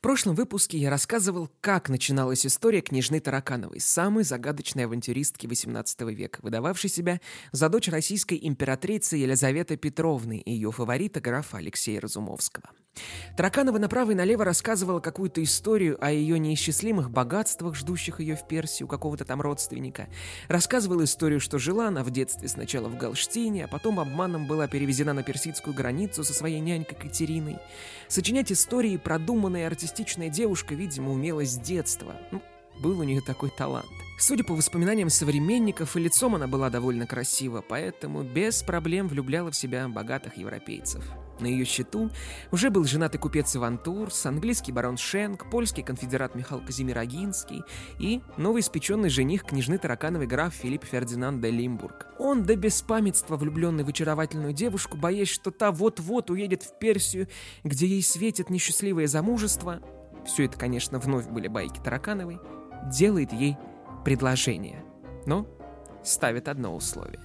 прошлом выпуске я рассказывал, как начиналась история княжны Таракановой, самой загадочной авантюристки XVIII века, выдававшей себя за дочь российской императрицы Елизаветы Петровны и ее фаворита графа Алексея Разумовского. Тараканова направо и налево рассказывала какую-то историю о ее неисчислимых богатствах, ждущих ее в Персии у какого-то там родственника. Рассказывала историю, что жила она в детстве сначала в Галштине, а потом обманом была перевезена на персидскую границу со своей нянькой Катериной. Сочинять истории продуманная и артистичная девушка, видимо, умела с детства. Был у нее такой талант. Судя по воспоминаниям современников, и лицом она была довольно красива, поэтому без проблем влюбляла в себя богатых европейцев. На ее счету уже был женатый купец Иван Турс, английский барон Шенк, польский конфедерат Михаил Казимир Агинский и новоиспеченный жених княжны Таракановой граф Филипп Фердинанд де Лимбург. Он до беспамятства влюбленный в очаровательную девушку, боясь, что та вот-вот уедет в Персию, где ей светит несчастливое замужество, все это, конечно, вновь были байки Таракановой, делает ей предложение, но ставит одно условие.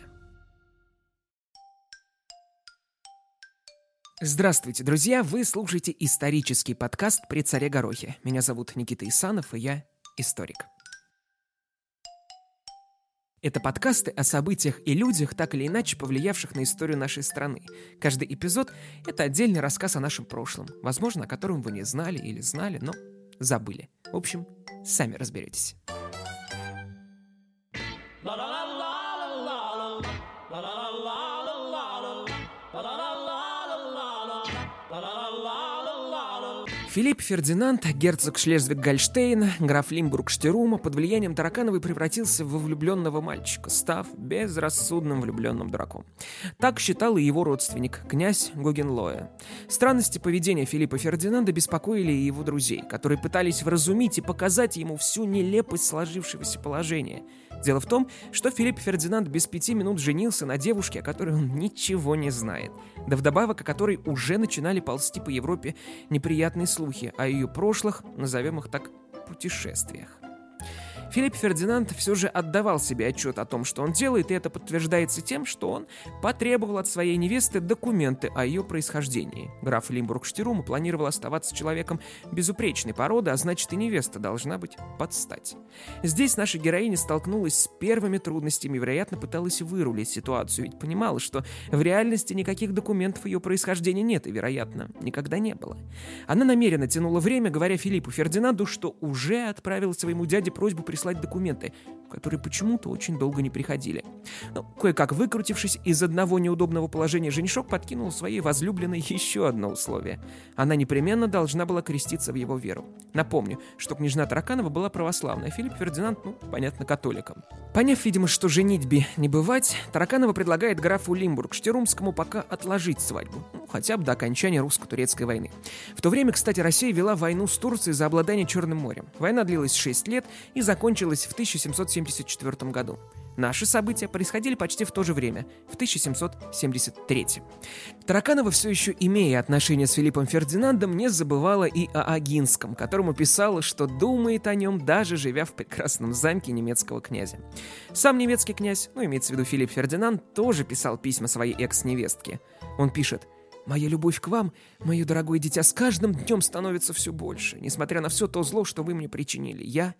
Здравствуйте, друзья! Вы слушаете исторический подкаст «При царе Горохе». Меня зовут Никита Исанов, и я историк. Это подкасты о событиях и людях, так или иначе повлиявших на историю нашей страны. Каждый эпизод — это отдельный рассказ о нашем прошлом, возможно, о котором вы не знали или знали, но забыли. В общем, сами разберетесь. Филипп Фердинанд, герцог Шлезвиг-Гольштейна, граф Лимбург-Штирума, под влиянием Таракановой превратился во влюбленного мальчика, став безрассудным влюбленным дураком. Так считал и его родственник, князь Гогенлоэ. Странности поведения Филиппа Фердинанда беспокоили и его друзей, которые пытались вразумить и показать ему всю нелепость сложившегося положения. Дело в том, что Филипп Фердинанд без 5 минут женился на девушке, о которой он ничего не знает, да вдобавок о которой уже начинали ползти по Европе неприятные слухи о ее прошлых, назовем их так, путешествиях. Филипп Фердинанд все же отдавал себе отчет о том, что он делает, и это подтверждается тем, что он потребовал от своей невесты документы о ее происхождении. Граф Лимбург-Штирума планировал оставаться человеком безупречной породы, а значит и невеста должна быть под стать. Здесь наша героиня столкнулась с первыми трудностями и, вероятно, пыталась вырулить ситуацию, ведь понимала, что в реальности никаких документов ее происхождения нет и, вероятно, никогда не было. Она намеренно тянула время, говоря Филиппу Фердинанду, что уже отправила своему дяде просьбу прислать документы, которые почему-то очень долго не приходили. Но, кое-как выкрутившись из одного неудобного положения, женишок подкинул своей возлюбленной еще одно условие. Она непременно должна была креститься в его веру. Напомню, что княжна Тараканова была православная, а Филипп Фердинанд, понятно, католиком. Поняв, видимо, что женитьбе не бывать, Тараканова предлагает графу Лимбург-Штирумскому пока отложить свадьбу, хотя бы до окончания русско-турецкой войны. В то время, кстати, Россия вела войну с Турцией за обладание Черным морем. Война длилась 6 лет и закончилась в 1774 году. Наши события происходили почти в то же время, в 1773. Тараканова, все еще имея отношения с Филиппом Фердинандом, не забывала и о Агинском, которому писала, что думает о нем, даже живя в прекрасном замке немецкого князя. Сам немецкий князь, имеется в виду Филипп Фердинанд, тоже писал письма своей экс-невестке. Он пишет: «Моя любовь к вам, мое дорогое дитя, с каждым днем становится все больше, несмотря на все то зло, что вы мне причинили. Я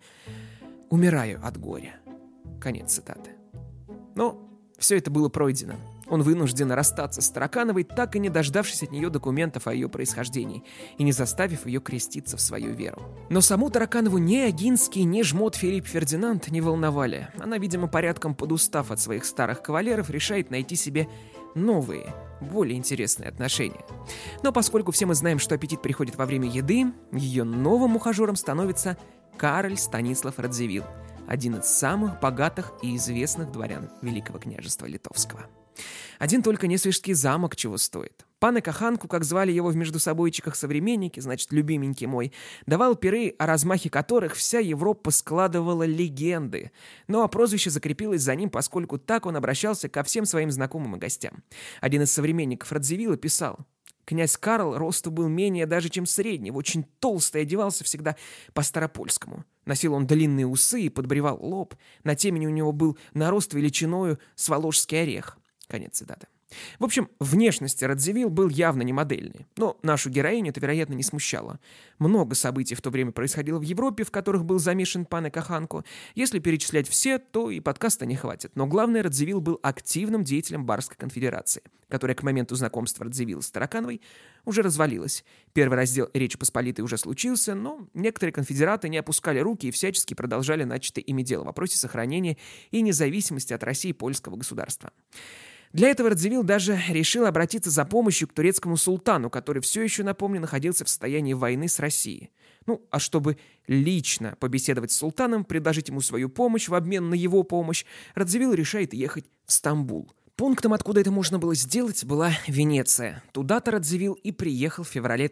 умираю от горя». Конец цитаты. Но все это было пройдено. Он вынужден расстаться с Таракановой, так и не дождавшись от нее документов о ее происхождении и не заставив ее креститься в свою веру. Но саму Тараканову ни Агинский, ни жмот Филипп Фердинанд не волновали. Она, видимо, порядком подустав от своих старых кавалеров, решает найти себе новые, более интересные отношения. Но поскольку все мы знаем, что аппетит приходит во время еды, ее новым ухажером становится Кароль Станислав Радзивилл, один из самых богатых и известных дворян Великого княжества Литовского. Один только Несвежский замок чего стоит. Пан Каханку, как звали его в междусобойчиках современники, значит, любименький мой, давал пиры, о размахе которых вся Европа складывала легенды. Ну а прозвище закрепилось за ним, поскольку так он обращался ко всем своим знакомым и гостям. Один из современников Радзивилла писал: «Князь Карл росту был менее даже, чем среднего, очень толстый, одевался всегда по-старопольскому. Носил он длинные усы и подбривал лоб. На темени у него был нарост величиною с воложский орех». Конец цитаты. В общем, внешность Радзивилл был явно не модельный, но нашу героиню это, вероятно, не смущало. Много событий в то время происходило в Европе, в которых был замешан Пане Коханку. Если перечислять все, то и подкаста не хватит. Но главное, Радзивилл был активным деятелем Барской конфедерации, которая к моменту знакомства Радзивилла с Таракановой уже развалилась. Первый раздел Речи Посполитой уже случился, но некоторые конфедераты не опускали руки и всячески продолжали начатое ими дело в вопросе сохранения и независимости от России польского государства. Для этого Радзивилл даже решил обратиться за помощью к турецкому султану, который все еще, напомню, находился в состоянии войны с Россией. А чтобы лично побеседовать с султаном, предложить ему свою помощь в обмен на его помощь, Радзивилл решает ехать в Стамбул. Пунктом, откуда это можно было сделать, была Венеция. Туда-то Радзивилл и приехал в феврале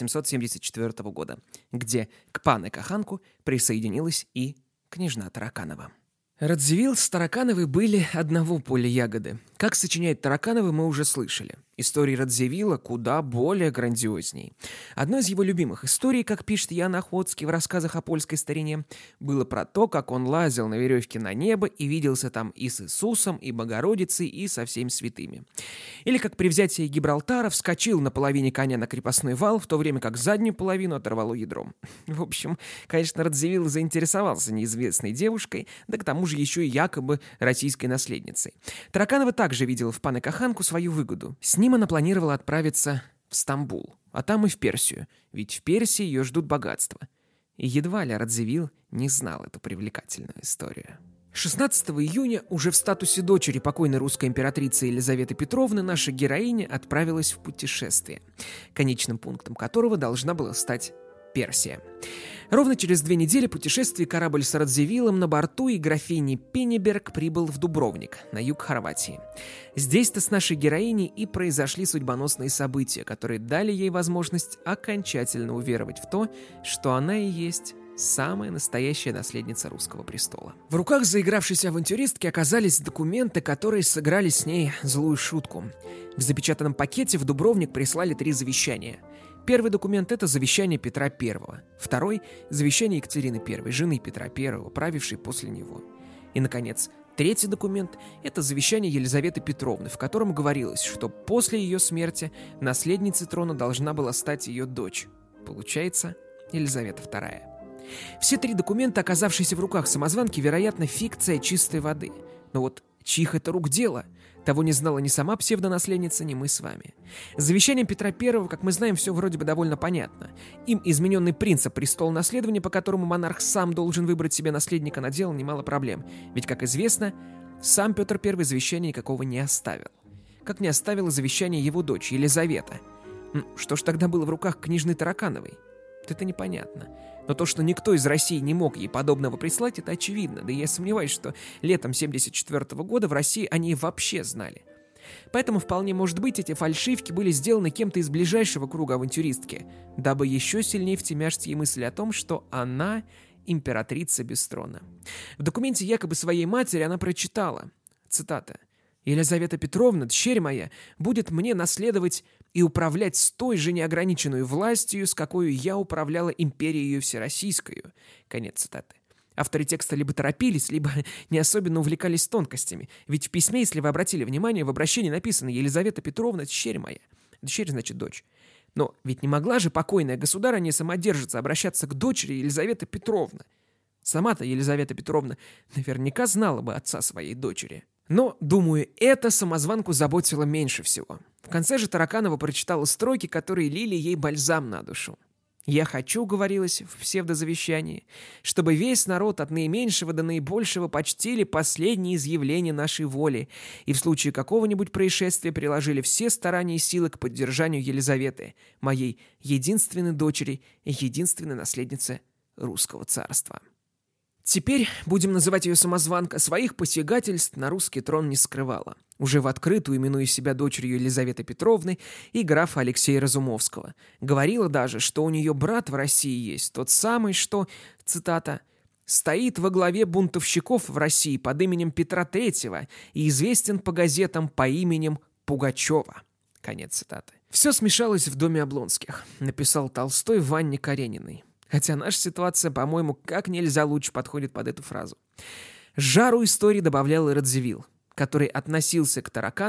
1774 года, где к Пане Коханку присоединилась и княжна Тараканова. Радзивилл с Таракановой были одного поля ягоды. Как сочиняет Тараканова, мы уже слышали. Истории Радзивилла куда более грандиозней. Одной из его любимых историй, как пишет Ян Охотский в рассказах о польской старине, было про то, как он лазил на веревке на небо и виделся там и с Иисусом, и Богородицей, и со всеми святыми. Или как при взятии Гибралтара вскочил на половине коня на крепостной вал, в то время как заднюю половину оторвало ядром. В общем, конечно, Радзивилл заинтересовался неизвестной девушкой, да к тому же еще и якобы российской наследницей. Тараканова также видела в Пане Коханку свою выгоду. С ним она планировала отправиться в Стамбул, а там и в Персию, ведь в Персии ее ждут богатства. И едва ли Радзивилл не знал эту привлекательную историю. 16 июня уже в статусе дочери покойной русской императрицы Елизаветы Петровны наша героиня отправилась в путешествие, конечным пунктом которого должна была стать Персия. Ровно через 2 недели путешествия корабль с Радзивиллом на борту и графиней Пеннеберг прибыл в Дубровник, на юг Хорватии. Здесь-то с нашей героиней и произошли судьбоносные события, которые дали ей возможность окончательно уверовать в то, что она и есть самая настоящая наследница русского престола. В руках заигравшейся авантюристки оказались документы, которые сыграли с ней злую шутку. В запечатанном пакете в Дубровник прислали 3 завещания. Первый документ – это завещание Петра I. Второй – завещание Екатерины I, жены Петра I, правившей после него. И, наконец, третий документ – это завещание Елизаветы Петровны, в котором говорилось, что после ее смерти наследницей трона должна была стать ее дочь. Получается, Елизавета II. Все 3 документа, оказавшиеся в руках самозванки, вероятно, фикция чистой воды. Но вот чьих это рук дело? Того не знала ни сама псевдонаследница, ни мы с вами. С завещанием Петра I, как мы знаем, все вроде бы довольно понятно. Им измененный принцип престола наследования, по которому монарх сам должен выбрать себе наследника, наделал немало проблем. Ведь, как известно, сам Петр I завещания никакого не оставил. Как не оставила завещание его дочь, Елизавета. Что ж тогда было в руках княжны Таракановой? Это непонятно. Но то, что никто из России не мог ей подобного прислать, это очевидно. Да и я сомневаюсь, что летом 1974 года в России они вообще знали. Поэтому вполне может быть, эти фальшивки были сделаны кем-то из ближайшего круга авантюристки, дабы еще сильнее втемяшить ей мысль о том, что она императрица без трона. В документе якобы своей матери она прочитала, цитата: «Елизавета Петровна, дщерь моя, будет мне наследовать и управлять с той же неограниченной властью, с какой я управляла империей всероссийскую». Конец цитаты. Авторы текста либо торопились, либо не особенно увлекались тонкостями. Ведь в письме, если вы обратили внимание, в обращении написано «Елизавета Петровна, дщерь моя». Дщерь значит дочь. Но ведь не могла же покойная государыня самодержица обращаться к дочери Елизаветы Петровны. Сама-то Елизавета Петровна наверняка знала бы отца своей дочери. Но, думаю, это самозванку заботило меньше всего. В конце же Тараканова прочитала строки, которые лили ей бальзам на душу. «Я хочу», — говорилось в псевдозавещании, «чтобы весь народ от наименьшего до наибольшего почтили последние изъявления нашей воли и в случае какого-нибудь происшествия приложили все старания и силы к поддержанию Елизаветы, моей единственной дочери и единственной наследницы русского царства». Теперь, будем называть ее самозванка, своих посягательств на русский трон не скрывала. Уже в открытую, именуя себя дочерью Елизаветы Петровны и графа Алексея Разумовского. Говорила даже, что у нее брат в России есть, тот самый, что, цитата, «стоит во главе бунтовщиков в России под именем Петра III и известен по газетам по именем Пугачева». Конец цитаты. «Все смешалось в доме Облонских», написал Толстой в Анне Карениной. Хотя наша ситуация, по-моему, как нельзя лучше подходит под эту фразу. Жару истории добавлял и Радзивилл, который относился к Таракановой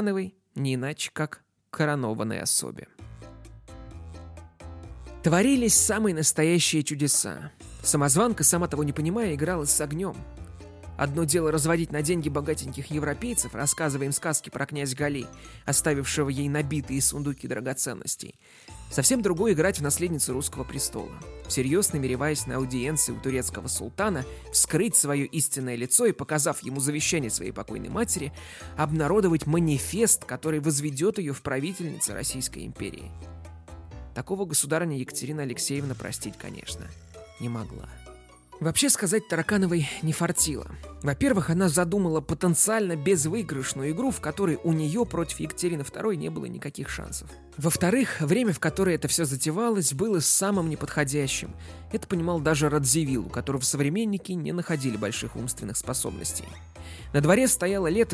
не иначе как коронованной особе. Творились самые настоящие чудеса. Самозванка, сама того не понимая, играла с огнем. Одно дело разводить на деньги богатеньких европейцев, рассказывая им сказки про князя Гали, оставившего ей набитые сундуки драгоценностей. Совсем другое — играть в наследницу русского престола, всерьез намереваясь на аудиенции у турецкого султана вскрыть свое истинное лицо и, показав ему завещание своей покойной матери, обнародовать манифест, который возведет ее в правительницу Российской империи. Такого государыня Екатерина Алексеевна простить, конечно, не могла. Вообще сказать Таракановой не фартило. Во-первых, она задумала потенциально безвыигрышную игру, в которой у нее против Екатерины II не было никаких шансов. Во-вторых, время, в которое это все затевалось, было самым неподходящим. Это понимал даже Радзивилл, у которого современники не находили больших умственных способностей. На дворе стояло лето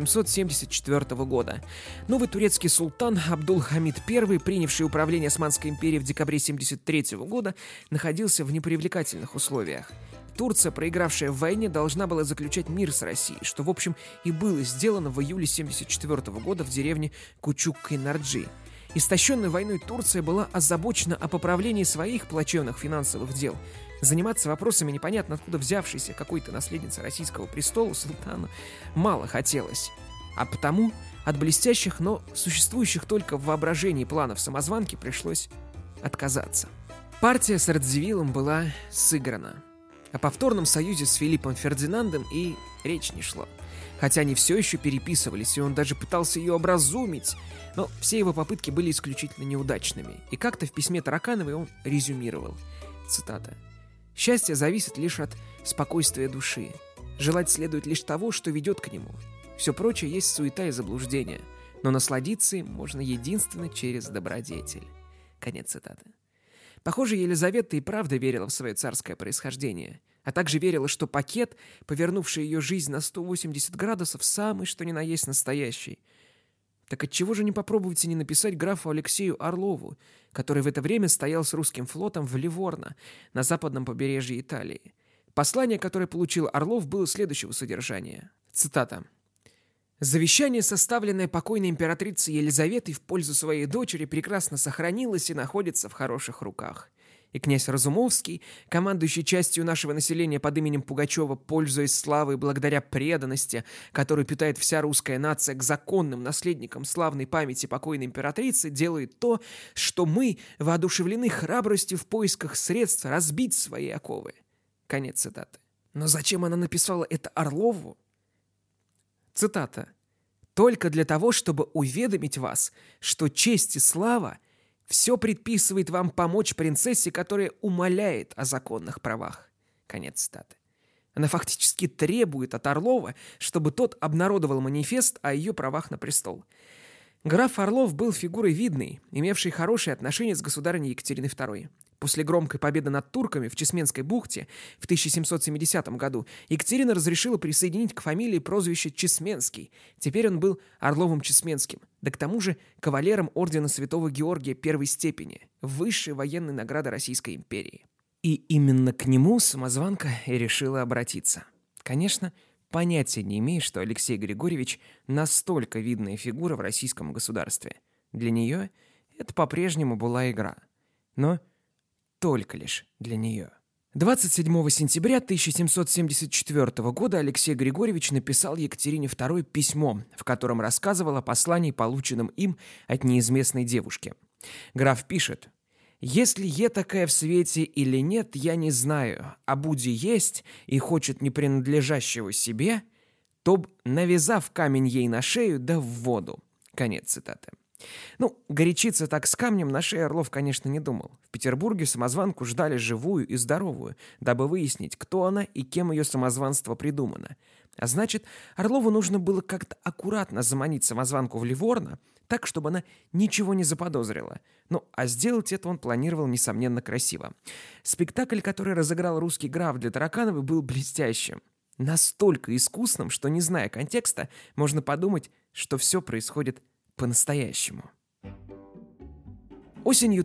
1774 года. Новый турецкий султан Абдул-Хамид I, принявший управление Османской империей в декабре 1973 года, находился в непривлекательных условиях. Турция, проигравшая в войне, должна была заключать мир с Россией, что, в общем, и было сделано в июле 1974 года в деревне Кучук-Кайнарджи. Истощенная войной Турция была озабочена о поправлении своих плачевных финансовых дел. Заниматься вопросами непонятно откуда взявшейся какой-то наследницы российского престола султану мало хотелось. А потому от блестящих, но существующих только в воображении планов самозванки пришлось отказаться. Партия с Радзивиллом была сыграна. О повторном союзе с Филиппом Фердинандом и речь не шло. Хотя они все еще переписывались, и он даже пытался ее образумить, но все его попытки были исключительно неудачными. И как-то в письме Таракановой он резюмировал, цитата: «Счастье зависит лишь от спокойствия души. Желать следует лишь того, что ведет к нему. Все прочее есть суета и заблуждение, но насладиться им можно единственно через добродетель». Конец цитаты. Похоже, Елизавета и правда верила в свое царское происхождение, а также верила, что пакет, повернувший ее жизнь на 180 градусов, самый что ни на есть настоящий. Так отчего же не попробовать и не написать графу Алексею Орлову, который в это время стоял с русским флотом в Ливорно, на западном побережье Италии? Послание, которое получил Орлов, было следующего содержания. Цитата. «Завещание, составленное покойной императрицей Елизаветой в пользу своей дочери, прекрасно сохранилось и находится в хороших руках. И князь Разумовский, командующий частью нашего населения под именем Пугачева, пользуясь славой благодаря преданности, которую питает вся русская нация к законным наследникам славной памяти покойной императрицы, делает то, что мы воодушевлены храбростью в поисках средств разбить свои оковы». Конец цитаты. Но зачем она написала это Орлову? Цитата. «Только для того, чтобы уведомить вас, что честь и слава все предписывает вам помочь принцессе, которая умоляет о законных правах». Конец цитаты. Она фактически требует от Орлова, чтобы тот обнародовал манифест о ее правах на престол. Граф Орлов был фигурой видной, имевшей хорошие отношения с государыней Екатериной II. После громкой победы над турками в Чесменской бухте в 1770 году Екатерина разрешила присоединить к фамилии прозвище Чесменский. Теперь он был Орловым-Чесменским, да к тому же кавалером ордена Святого Георгия первой степени, высшей военной награды Российской империи. И именно к нему самозванка и решила обратиться. Конечно, понятия не имея, что Алексей Григорьевич настолько видная фигура в российском государстве. Для нее это по-прежнему была игра. Но только лишь для нее. 27 сентября 1774 года Алексей Григорьевич написал Екатерине II письмо, в котором рассказывал о послании, полученном им от неизвестной девушки. Граф пишет: «Если е такая в свете или нет, я не знаю, а буди есть и хочет не принадлежащего себе, то б, навязав камень ей на шею, да в воду». Конец цитаты. Горячиться так с камнем на шее Орлов, конечно, не думал. В Петербурге самозванку ждали живую и здоровую, дабы выяснить, кто она и кем ее самозванство придумано. А значит, Орлову нужно было как-то аккуратно заманить самозванку в Ливорно, так, чтобы она ничего не заподозрила. А сделать это он планировал, несомненно, красиво. Спектакль, который разыграл русский граф для Таракановой, был блестящим. Настолько искусным, что, не зная контекста, можно подумать, что все происходит по-настоящему. Осенью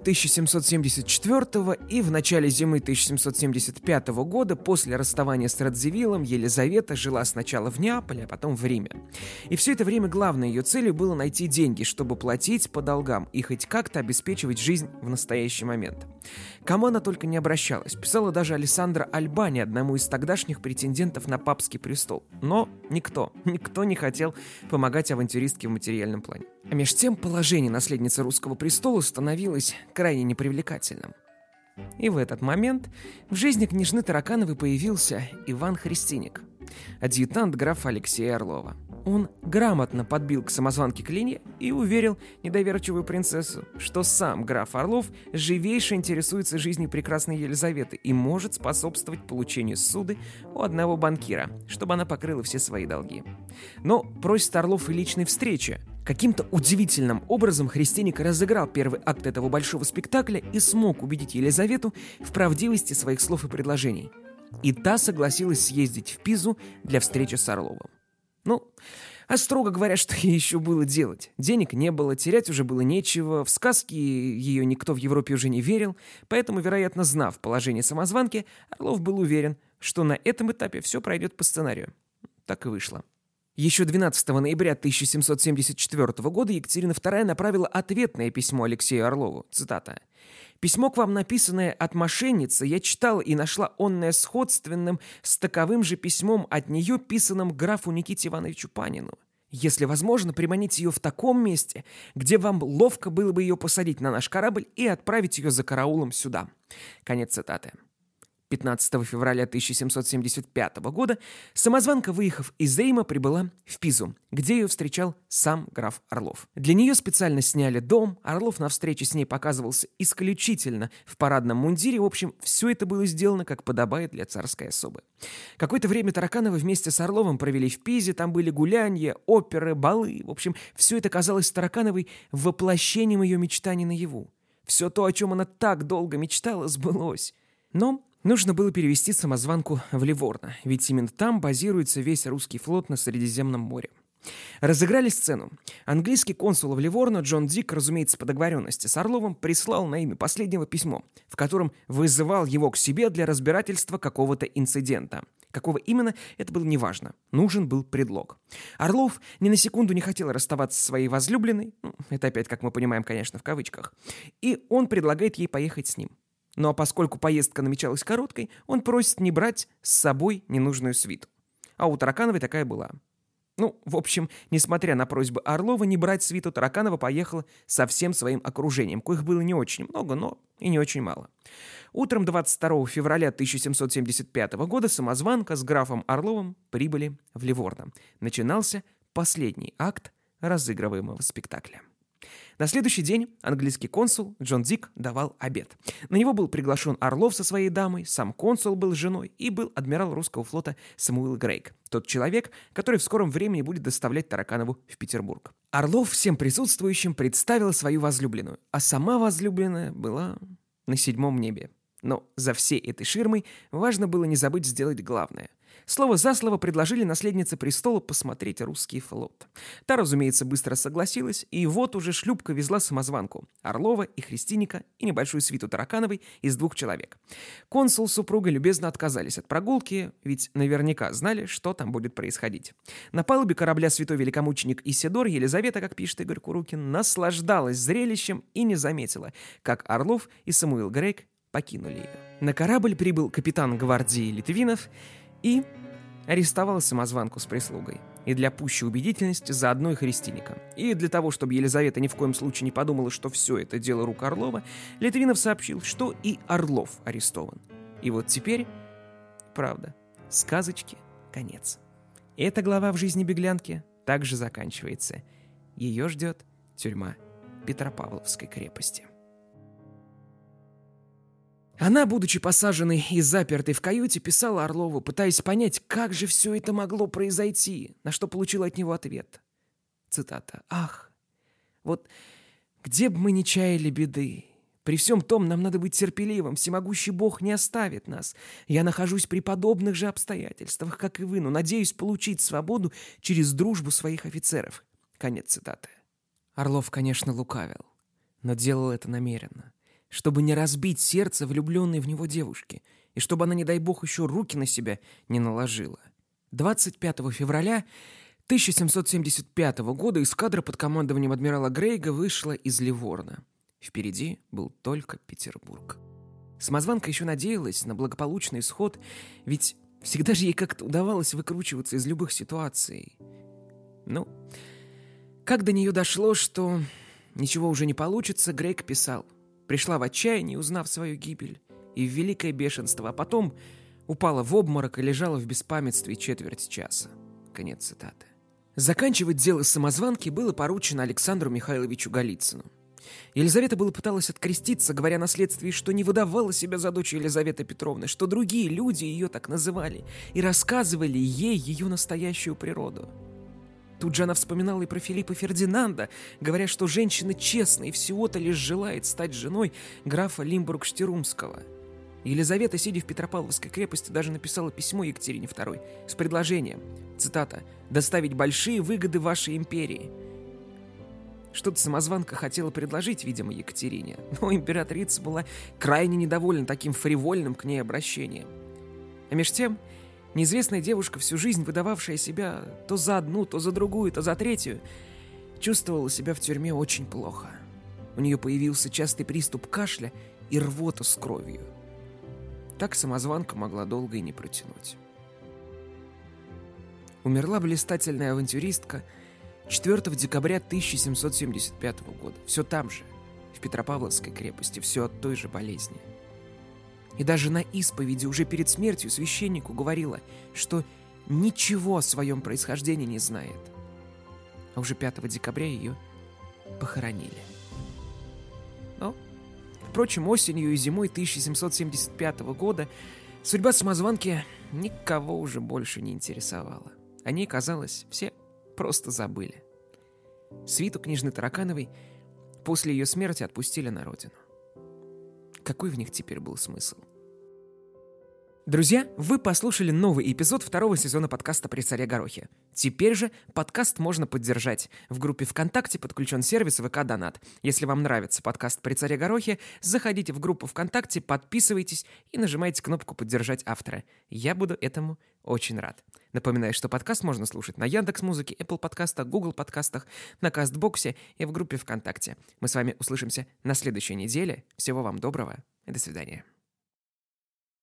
1774 и в начале зимы 1775 года после расставания с Радзивиллом Елизавета жила сначала в Неаполе, а потом в Риме. И все это время главной ее целью было найти деньги, чтобы платить по долгам и хоть как-то обеспечивать жизнь в настоящий момент. Кому она только не обращалась, писала даже Алессандро Альбани, одному из тогдашних претендентов на папский престол. Но никто не хотел помогать авантюристке в материальном плане. А меж тем положение наследницы русского престола становилось крайне непривлекательным. И в этот момент в жизни княжны Таракановой появился Иван Христиник, адъютант графа Алексея Орлова. Он грамотно подбил к самозванке клинья и уверил недоверчивую принцессу, что сам граф Орлов живейше интересуется жизнью прекрасной Елизаветы и может способствовать получению ссуды у одного банкира, чтобы она покрыла все свои долги. Но просит Орлов и личной встречи. Каким-то удивительным образом Христиник разыграл первый акт этого большого спектакля и смог убедить Елизавету в правдивости своих слов и предложений. И та согласилась съездить в Пизу для встречи с Орловым. А строго говоря, что ей еще было делать? Денег не было, терять уже было нечего, в сказки ее никто в Европе уже не верил, поэтому, вероятно, знав положение самозванки, Орлов был уверен, что на этом этапе все пройдет по сценарию. Так и вышло. Еще 12 ноября 1774 года Екатерина II направила ответное письмо Алексею Орлову. Цитата. «Письмо к вам, написанное от мошенницы, я читала и нашла онное сходственным с таковым же письмом от нее, писанным графу Никите Ивановичу Панину. Если возможно, приманите ее в таком месте, где вам ловко было бы ее посадить на наш корабль и отправить ее за караулом сюда». Конец цитаты. 15 февраля 1775 года самозванка, выехав из Рима, прибыла в Пизу, где ее встречал сам граф Орлов. Для нее специально сняли дом, Орлов на встрече с ней показывался исключительно в парадном мундире. В общем, все это было сделано, как подобает для царской особы. Какое-то время Таракановы вместе с Орловым провели в Пизе, там были гулянья, оперы, балы. В общем, все это казалось Таракановой воплощением ее мечтаний наяву. Все то, о чем она так долго мечтала, сбылось. Но нужно было перевести самозванку в Ливорно, ведь именно там базируется весь русский флот на Средиземном море. Разыграли сцену. Английский консул в Ливорно Джон Дик, разумеется, по договоренности с Орловым, прислал на имя последнего письмо, в котором вызывал его к себе для разбирательства какого-то инцидента. Какого именно, это было неважно. Нужен был предлог. Орлов ни на секунду не хотел расставаться со своей возлюбленной, это опять, как мы понимаем, конечно, в кавычках, и он предлагает ей поехать с ним. Ну а поскольку поездка намечалась короткой, он просит не брать с собой ненужную свиту. А у Таракановой такая была. В общем, несмотря на просьбы Орлова не брать свиту, Тараканова поехала со всем своим окружением, коих было не очень много, но и не очень мало. Утром 22 февраля 1775 года самозванка с графом Орловым прибыли в Ливорно. Начинался последний акт разыгрываемого спектакля. На следующий день английский консул Джон Дик давал обед. На него был приглашен Орлов со своей дамой, сам консул был с женой и был адмирал русского флота Самуил Грейк, тот человек, который в скором времени будет доставлять Тараканову в Петербург. Орлов всем присутствующим представил свою возлюбленную, а сама возлюбленная была на 7-м небе. Но за всей этой ширмой важно было не забыть сделать главное. Слово за слово предложили наследнице престола посмотреть русский флот. Та, разумеется, быстро согласилась, и вот уже шлюпка везла самозванку Орлова и Христиника и небольшую свиту Таракановой из 2 человек. Консул с супругой любезно отказались от прогулки, ведь наверняка знали, что там будет происходить. На палубе корабля святой великомученик Исидор Елизавета, как пишет Игорь Курукин, наслаждалась зрелищем и не заметила, как Орлов и Самуил Грейк покинули ее. На корабль прибыл капитан гвардии Литвинов и арестовал самозванку с прислугой. И для пущей убедительности заодно и Христиника. И для того, чтобы Елизавета ни в коем случае не подумала, что все это дело рук Орлова, Литвинов сообщил, что и Орлов арестован. И вот теперь, правда, сказочке конец. Эта глава в жизни беглянки также заканчивается. Ее ждет тюрьма Петропавловской крепости. Она, будучи посаженной и запертой в каюте, писала Орлову, пытаясь понять, как же все это могло произойти, на что получила от него ответ. Цитата. «Ах, вот где бы мы ни чаяли беды, при всем том нам надо быть терпеливым, всемогущий Бог не оставит нас. Я нахожусь при подобных же обстоятельствах, как и вы, но надеюсь получить свободу через дружбу своих офицеров». Конец цитаты. Орлов, конечно, лукавил. но делал это намеренно, чтобы не разбить сердце влюбленной в него девушки, и чтобы она, не дай бог, еще руки на себя не наложила. 25 февраля 1775 года эскадра под командованием адмирала Грейга вышла из Ливорна. Впереди был только Петербург. Самозванка еще надеялась на благополучный исход, ведь всегда же ей как-то удавалось выкручиваться из любых ситуаций. Ну, как до нее дошло, что ничего уже не получится, Грейг писал: «Пришла в отчаяние, узнав свою гибель, и в великое бешенство, а потом упала в обморок и лежала в беспамятстве четверть часа». Конец цитаты. Заканчивать дело самозванки было поручено Александру Михайловичу Голицыну. Елизавета была пыталась откреститься, говоря на следствии, что не выдавала себя за дочь Елизаветы Петровны, что другие люди ее так называли и рассказывали ей ее настоящую природу. Тут же она вспоминала и про Филиппа Фердинанда, говоря, что женщина честная и всего-то лишь желает стать женой графа Лимбург-Штирумского. Елизавета, сидя в Петропавловской крепости, даже написала письмо Екатерине II с предложением, цитата, «доставить большие выгоды вашей империи». Что-то самозванка хотела предложить, видимо, Екатерине, но императрица была крайне недовольна таким фривольным к ней обращением. А меж тем, неизвестная девушка, всю жизнь выдававшая себя то за одну, то за другую, то за третью, чувствовала себя в тюрьме очень плохо. У нее появился частый приступ кашля и рвота с кровью. Так самозванка могла долго и не протянуть. Умерла блистательная авантюристка 4 декабря 1775 года. Все там же, в Петропавловской крепости, все от той же болезни. И даже на исповеди уже перед смертью священнику говорила, что ничего о своем происхождении не знает. А уже 5 декабря ее похоронили. Но, впрочем, осенью и зимой 1775 года судьба самозванки никого уже больше не интересовала. О ней, казалось, все просто забыли. Свиту княжны Таракановой после ее смерти отпустили на родину. Какой в них теперь был смысл? Друзья, вы послушали новый эпизод 2 сезона подкаста «При царе Горохе». Теперь же подкаст можно поддержать. В группе ВКонтакте подключен сервис ВК Донат. Если вам нравится подкаст «При царе Горохе», заходите в группу ВКонтакте, подписывайтесь и нажимайте кнопку «Поддержать автора». Я буду этому очень рад. Напоминаю, что подкаст можно слушать на Яндекс.Музыке, Apple подкастах, Google подкастах, на Кастбоксе и в группе ВКонтакте. Мы с вами услышимся на следующей неделе. Всего вам доброго и до свидания.